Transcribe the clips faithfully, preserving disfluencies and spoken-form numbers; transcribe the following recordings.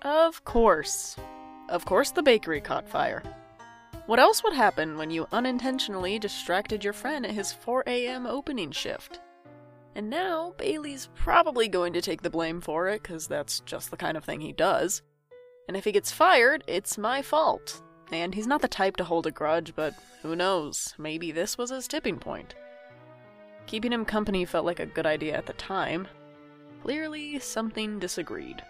Of course. Of course the bakery caught fire. What else would happen when you unintentionally distracted your friend at his four a m opening shift? And now, Bailey's probably going to take the blame for it, because that's just the kind of thing he does. And if he gets fired, it's my fault. And he's not the type to hold a grudge, but who knows, maybe this was his tipping point. Keeping him company felt like a good idea at the time. Clearly, something disagreed.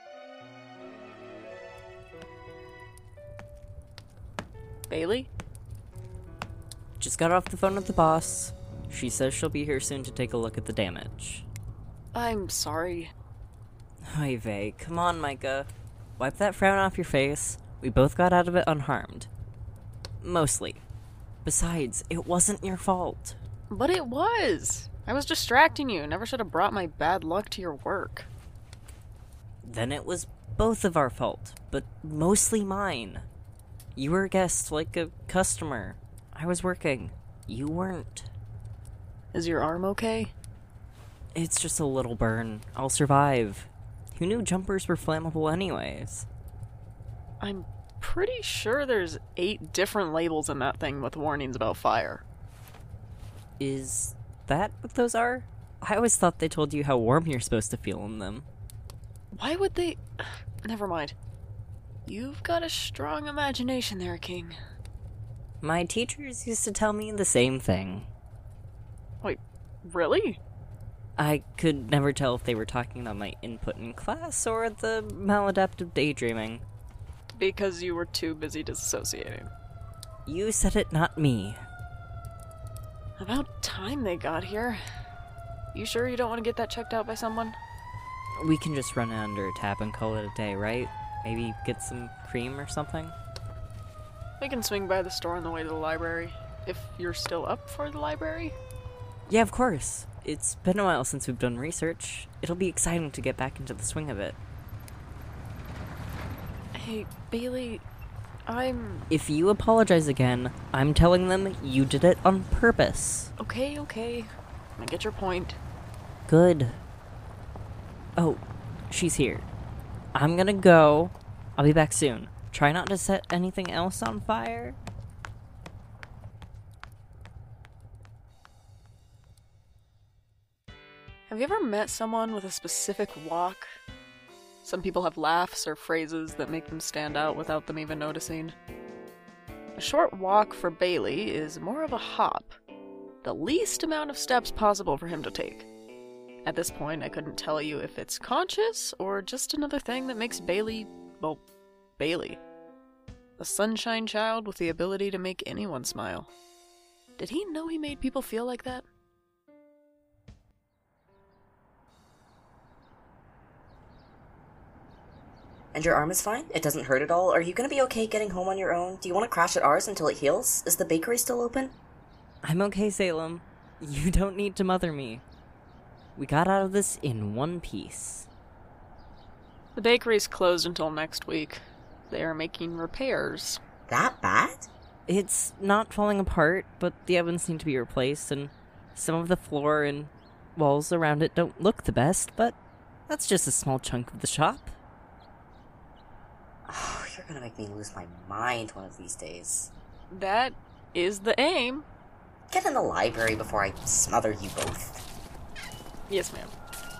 Bailey? Just got off the phone with the boss. She says she'll be here soon to take a look at the damage. I'm sorry. Hi, Vay. Come on, Micah. Wipe that frown off your face. We both got out of it unharmed. Mostly. Besides, it wasn't your fault. But it was! I was distracting you. Never should have brought my bad luck to your work. Then it was both of our fault, but mostly mine. You were a guest, like a customer. I was working. You weren't. Is your arm okay? It's just a little burn. I'll survive. Who knew jumpers were flammable anyways? I'm pretty sure there's eight different labels in that thing with warnings about fire. Is that what those are? I always thought they told you how warm you're supposed to feel in them. Why would they... Never mind. You've got a strong imagination there, King. My teachers used to tell me the same thing. Wait, really? I could never tell if they were talking about my input in class or the maladaptive daydreaming. Because you were too busy disassociating. You said it, not me. About time they got here. You sure you don't want to get that checked out by someone? We can just run it under a tap and call it a day, right? Maybe get some cream or something? We can swing by the store on the way to the library. If you're still up for the library? Yeah, of course. It's been a while since we've done research. It'll be exciting to get back into the swing of it. Hey, Bailey, I'm... If you apologize again, I'm telling them you did it on purpose. Okay, okay. I get your point. Good. Oh, she's here. I'm gonna go. I'll be back soon. Try not to set anything else on fire. Have you ever met someone with a specific walk? Some people have laughs or phrases that make them stand out without them even noticing. A short walk for Bailey is more of a hop. The least amount of steps possible for him to take. At this point, I couldn't tell you if it's conscious or just another thing that makes Bailey, well, Bailey. A sunshine child with the ability to make anyone smile. Did he know he made people feel like that? And your arm is fine? It doesn't hurt at all? Are you gonna be okay getting home on your own? Do you want to crash at ours until it heals? Is the bakery still open? I'm okay, Salem. You don't need to mother me. We got out of this in one piece. The bakery's closed until next week. They are making repairs. That bad? It's not falling apart, but the ovens need to be replaced, and some of the floor and walls around it don't look the best, but that's just a small chunk of the shop. Oh, you're gonna make me lose my mind one of these days. That is the aim. Get in the library before I smother you both. Yes, ma'am.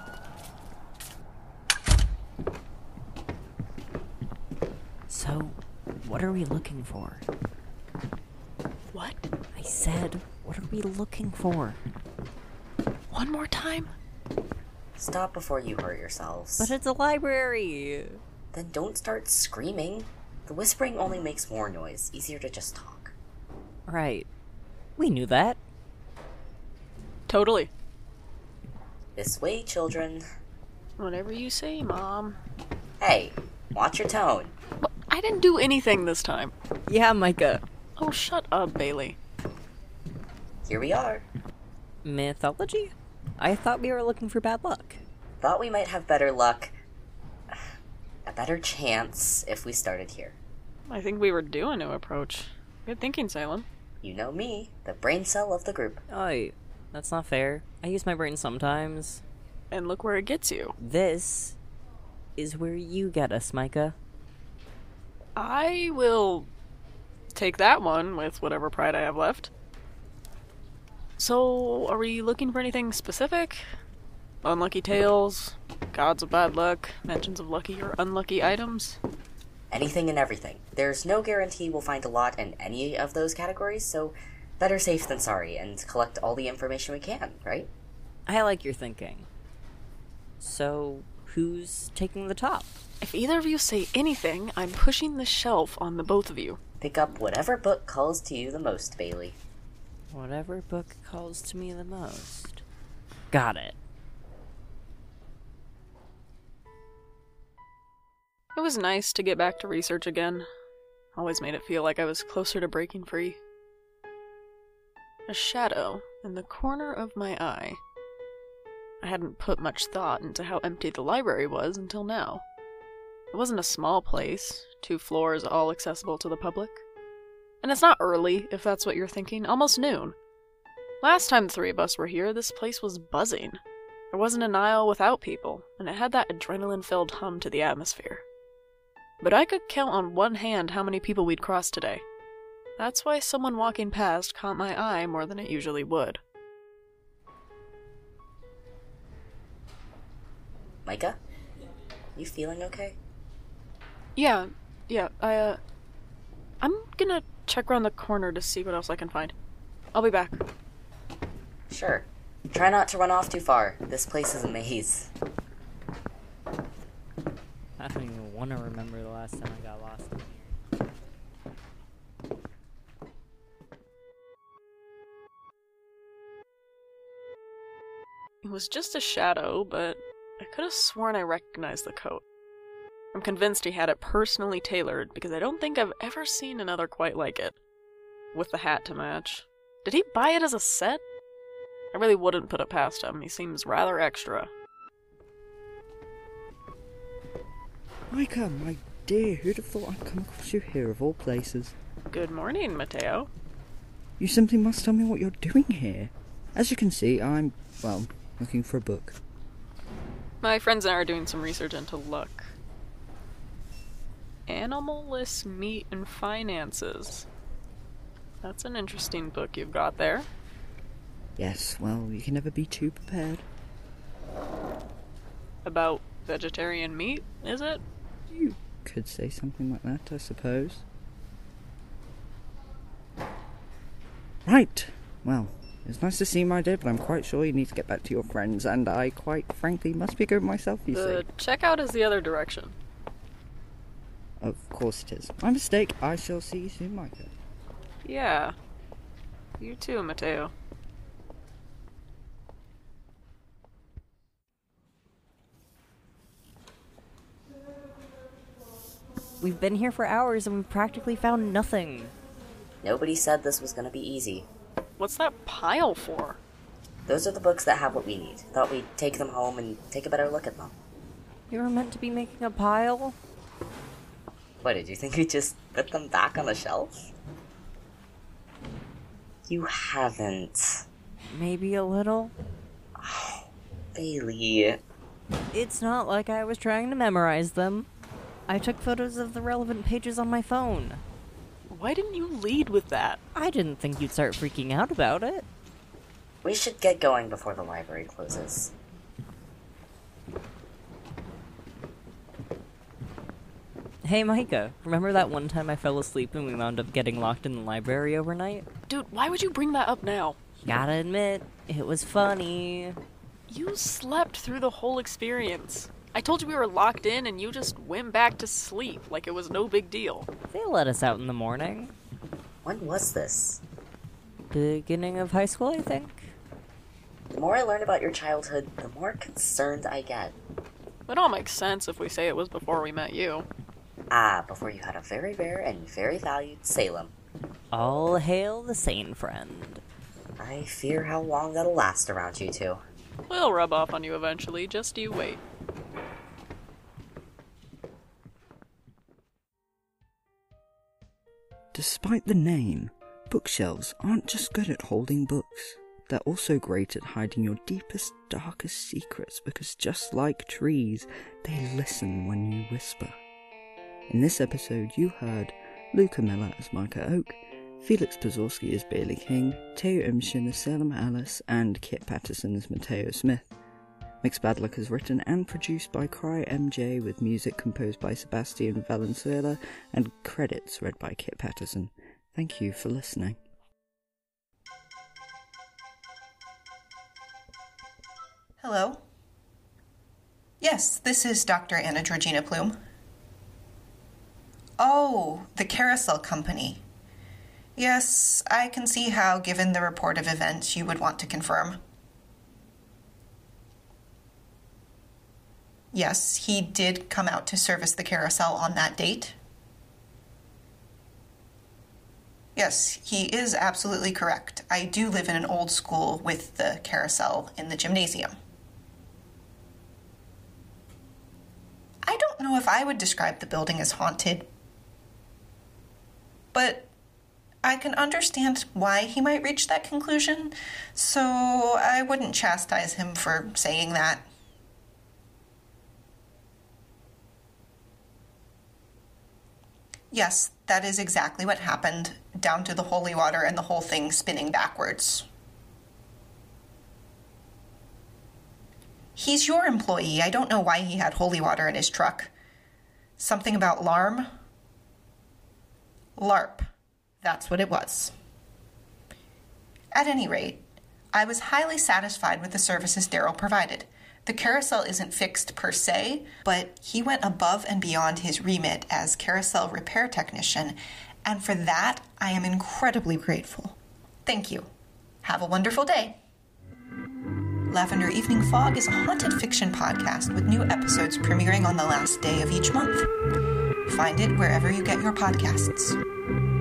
So, what are we looking for? What? I said, what are we looking for? One more time? Stop before you hurt yourselves. But it's a library! Then don't start screaming. The whispering only makes more noise. Easier to just talk. Right. We knew that. Totally. This way, children. Whatever you say, Mom. Hey, watch your tone. But I didn't do anything this time. Yeah, Micah. Oh, shut up, Bailey. Here we are. Mythology? I thought we were looking for bad luck. Thought we might have better luck. A better chance if we started here. I think we were due a new approach. Good thinking, Salem. You know me, the brain cell of the group. Oh, that's not fair. I use my brain sometimes. And look where it gets you. This is where you get us, Micah. I will take that one with whatever pride I have left. So, are we looking for anything specific? Unlucky tales, gods of bad luck, mentions of lucky or unlucky items? Anything and everything. There's no guarantee we'll find a lot in any of those categories, so better safe than sorry and collect all the information we can, right? I like your thinking. So, who's taking the top? If either of you say anything, I'm pushing the shelf on the both of you. Pick up whatever book calls to you the most, Bailey. Whatever book calls to me the most. Got it. It was nice to get back to research again. Always made it feel like I was closer to breaking free. A shadow in the corner of my eye. I hadn't put much thought into how empty the library was until now. It wasn't a small place, two floors all accessible to the public. And it's not early, if that's what you're thinking, almost noon. Last time the three of us were here, this place was buzzing. There wasn't an aisle without people, and it had that adrenaline-filled hum to the atmosphere. But I could count on one hand how many people we'd crossed today. That's why someone walking past caught my eye more than it usually would. Micah? You feeling okay? Yeah, yeah, I, uh... I'm gonna check around the corner to see what else I can find. I'll be back. Sure. Try not to run off too far. This place is a maze. I don't even want to remember the last time I got lost in here. It was just a shadow, but I could have sworn I recognized the coat. I'm convinced he had it personally tailored because I don't think I've ever seen another quite like it. With the hat to match. Did he buy it as a set? I really wouldn't put it past him. He seems rather extra. Micah, my dear, who'd have thought I'd come across you here of all places? Good morning, Mateo. You simply must tell me what you're doing here. As you can see, I'm, well, looking for a book. My friends and I are doing some research into luck. Animalless Meat and Finances. That's an interesting book you've got there. Yes, well, you can never be too prepared. About vegetarian meat, is it? You could say something like that, I suppose. Right. Well, it's nice to see you, my dear, but I'm quite sure you need to get back to your friends, and I, quite frankly, must be going myself, you The see. checkout is the other direction. Of course it is. My mistake. I shall see you soon, Micah. Yeah. You too, Mateo. We've been here for hours and we've practically found nothing. Nobody said this was gonna be easy. What's that pile for? Those are the books that have what we need. Thought we'd take them home and take a better look at them. You were meant to be making a pile? What, did you think we'd just put them back on the shelf? You haven't. Maybe a little. Oh, Bailey. It's not like I was trying to memorize them. I took photos of the relevant pages on my phone. Why didn't you lead with that? I didn't think you'd start freaking out about it. We should get going before the library closes. Hey, Micah, remember that one time I fell asleep and we wound up getting locked in the library overnight? Dude, why would you bring that up now? Gotta admit, it was funny. You slept through the whole experience. I told you we were locked in and you just went back to sleep like it was no big deal. They let us out in the morning. When was this? Beginning of high school, I think. The more I learn about your childhood, the more concerned I get. It all makes sense if we say it was before we met you. Ah, before you had a very rare and very valued Salem. All hail the sane friend. I fear how long that'll last around you two. We'll rub off on you eventually, just you wait. Despite the name, bookshelves aren't just good at holding books. They're also great at hiding your deepest, darkest secrets because just like trees, they listen when you whisper. In this episode, you heard Luca Miller as Micah Oak, Felix Pazorski as Bailey King, Teo Imshin as Salem Alice, and Kit Patterson as Mateo Smith. Mixed Bad Luck is written and produced by Cry M J, with music composed by Sebastian Valenzuela and credits read by Kit Patterson. Thank you for listening. Hello? Yes, this is Doctor Anna Georgina Plume. Oh, the Carousel Company. Yes, I can see how, given the report of events, you would want to confirm. Yes, he did come out to service the carousel on that date. Yes, he is absolutely correct. I do live in an old school with the carousel in the gymnasium. I don't know if I would describe the building as haunted, but I can understand why he might reach that conclusion, so I wouldn't chastise him for saying that. Yes, that is exactly what happened, down to the holy water and the whole thing spinning backwards. He's your employee. I don't know why he had holy water in his truck. Something about larm? LARP. That's what it was. At any rate, I was highly satisfied with the services Daryl provided. The carousel isn't fixed per se, but he went above and beyond his remit as carousel repair technician, and for that, I am incredibly grateful. Thank you. Have a wonderful day. Lavender Evening Fog is a haunted fiction podcast with new episodes premiering on the last day of each month. Find it wherever you get your podcasts.